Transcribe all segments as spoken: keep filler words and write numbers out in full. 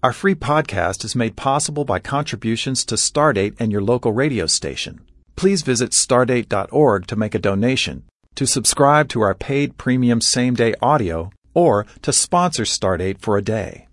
Our free podcast is made possible by contributions to Stardate and your local radio station. Please visit stardate dot org to make a donation, to subscribe to our paid premium same-day audio, or to sponsor Stardate for a day.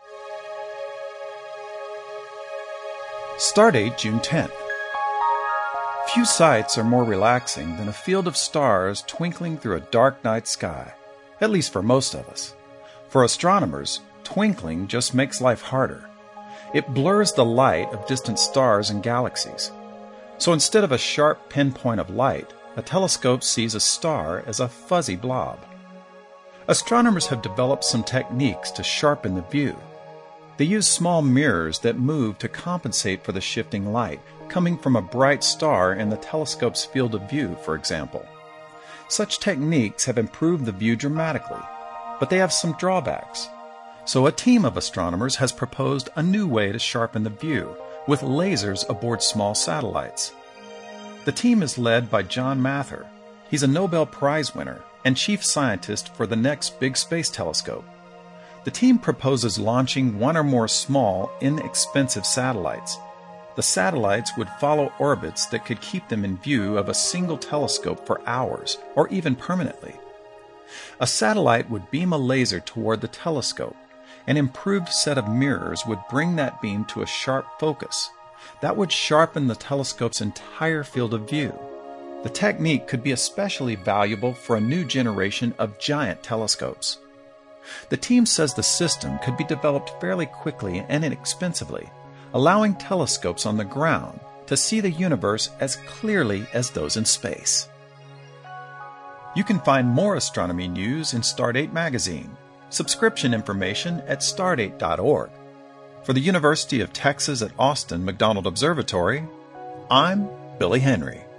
Stardate, June tenth. Few sights are more relaxing than a field of stars twinkling through a dark night sky, at least for most of us. For astronomers, twinkling just makes life harder. It blurs the light of distant stars and galaxies. So instead of a sharp pinpoint of light, a telescope sees a star as a fuzzy blob. Astronomers have developed some techniques to sharpen the view. They use small mirrors that move to compensate for the shifting light coming from a bright star in the telescope's field of view, for example. Such techniques have improved the view dramatically, but they have some drawbacks. So a team of astronomers has proposed a new way to sharpen the view with lasers aboard small satellites. The team is led by John Mather. He's a Nobel Prize winner and chief scientist for the next big space telescope. The team proposes launching one or more small, inexpensive satellites. The satellites would follow orbits that could keep them in view of a single telescope for hours or even permanently. A satellite would beam a laser toward the telescope. An improved set of mirrors would bring that beam to a sharp focus. That would sharpen the telescope's entire field of view. The technique could be especially valuable for a new generation of giant telescopes. The team says the system could be developed fairly quickly and inexpensively, allowing telescopes on the ground to see the universe as clearly as those in space. You can find more astronomy news in Stardate magazine. Subscription information at stardate dot org. For the University of Texas at Austin McDonald Observatory, I'm Billy Henry.